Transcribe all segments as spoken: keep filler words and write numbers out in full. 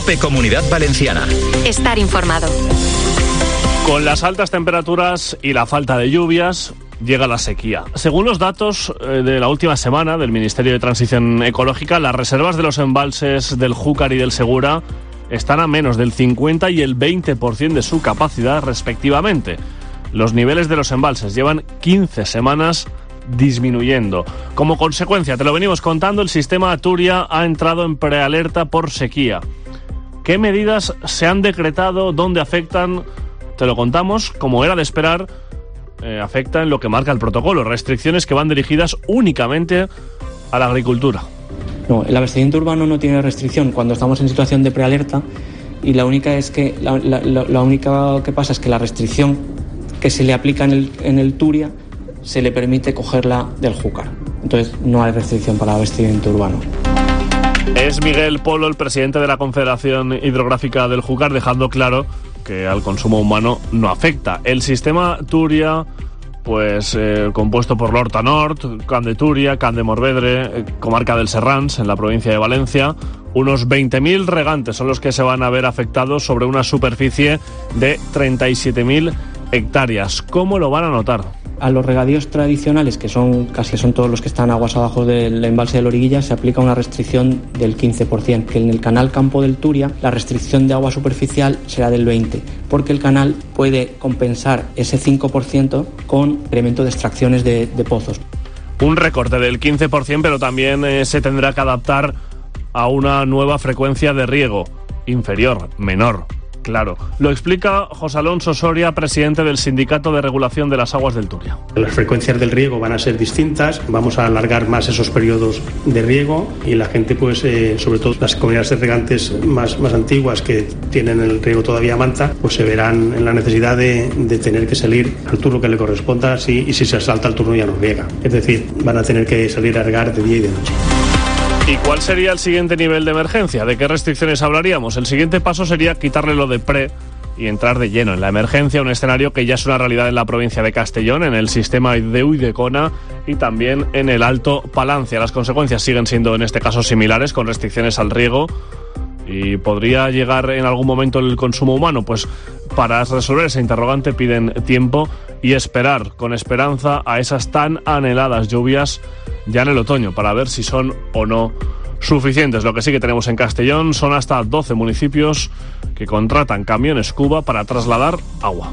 COPE Comunidad Valenciana. Estar informado. Con las altas temperaturas y la falta de lluvias, llega la sequía. Según los datos de la última semana del Ministerio de Transición Ecológica, las reservas de los embalses del Júcar y del Segura están a menos del cincuenta y el veinte por ciento de su capacidad respectivamente. Los niveles de los embalses llevan quince semanas disminuyendo. Como consecuencia, te lo venimos contando, el sistema Turia ha entrado en prealerta por sequía. ¿Qué medidas se han decretado? ¿Dónde afectan? Te lo contamos, como era de esperar, eh, afecta en lo que marca el protocolo, restricciones que van dirigidas únicamente a la agricultura. No, el abastecimiento urbano no tiene restricción cuando estamos en situación de prealerta, y la única es que la, la, la única que pasa es que la restricción que se le aplica en el, en el Turia se le permite cogerla del Júcar. Entonces no hay restricción para el abastecimiento urbano. Es Miguel Polo, el presidente de la Confederación Hidrográfica del Júcar, dejando claro que al consumo humano no afecta. El sistema Turia, pues eh, compuesto por l'Horta Nord, Can de Túria, Can de Morvedre, eh, comarca del Serrans, en la provincia de Valencia, unos veinte mil regantes son los que se van a ver afectados sobre una superficie de treinta y siete mil hectáreas. ¿Cómo lo van a notar? A los regadíos tradicionales, que son casi son todos los que están aguas abajo del embalse de Loriguilla, se aplica una restricción del quince por ciento, que en el canal Campo del Turia la restricción de agua superficial será del veinte por ciento, porque el canal puede compensar ese cinco por ciento con incremento de extracciones de, de pozos. Un recorte del quince por ciento, pero también eh, se tendrá que adaptar a una nueva frecuencia de riego, inferior, menor. Claro, lo explica José Alonso Soria, presidente del Sindicato de Regulación de las Aguas del Turia. Las frecuencias del riego van a ser distintas, vamos a alargar más esos periodos de riego y la gente, pues, eh, sobre todo las comunidades de regantes más, más antiguas que tienen el riego todavía a manta, pues se verán en la necesidad de, de tener que salir al turno que le corresponda, sí, y si se salta el turno ya no riega. Es decir, van a tener que salir a regar de día y de noche. ¿Y cuál sería el siguiente nivel de emergencia? ¿De qué restricciones hablaríamos? El siguiente paso sería quitarle lo de pre y entrar de lleno en la emergencia, un escenario que ya es una realidad en la provincia de Castellón, en el sistema de Ulldecona y también en el Alto Palancia. Las consecuencias siguen siendo en este caso similares, con restricciones al riego. ¿Y podría llegar en algún momento el consumo humano? Pues para resolver ese interrogante piden tiempo y esperar con esperanza a esas tan anheladas lluvias ya en el otoño, para ver si son o no suficientes. Lo que sí que tenemos en Castellón son hasta doce municipios que contratan camiones Cuba para trasladar agua.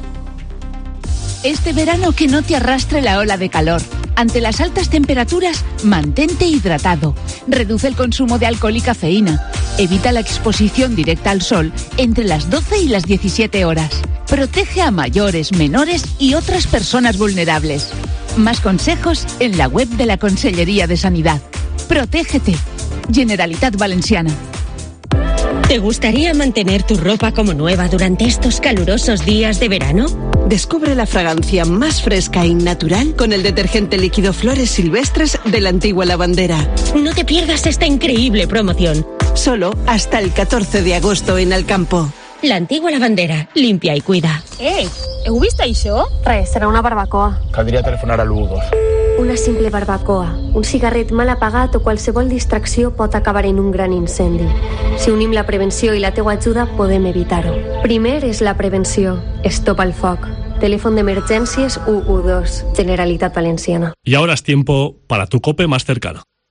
Este verano que no te arrastre la ola de calor. Ante las altas temperaturas, mantente hidratado. Reduce el consumo de alcohol y cafeína. Evita la exposición directa al sol entre las doce y las diecisiete horas. Protege a mayores, menores y otras personas vulnerables. Más consejos en la web de la Consellería de Sanidad. Protégete. Generalitat Valenciana. ¿Te gustaría mantener tu ropa como nueva durante estos calurosos días de verano? Descubre la fragancia más fresca y natural con el detergente líquido Flores Silvestres de la Antigua Lavandera. No te pierdas esta increíble promoción. Solo hasta el catorce de agosto en Alcampo. La Antigua Lavandera, limpia y cuida. Eh, heu vist això? Res, serà una barbacoa. Caldria telefonar a l'u dos. Una simple barbacoa, un cigarret mal apagat o qualsevol distracció pot acabar en un gran incendi. Si unim la prevenció i la teua ajuda, podem evitar-ho. Primer és la prevenció. Stop al foc. Telèfon d'emergències u u dos. Generalitat Valenciana. Y ahora es tiempo para tu COPE más cercana.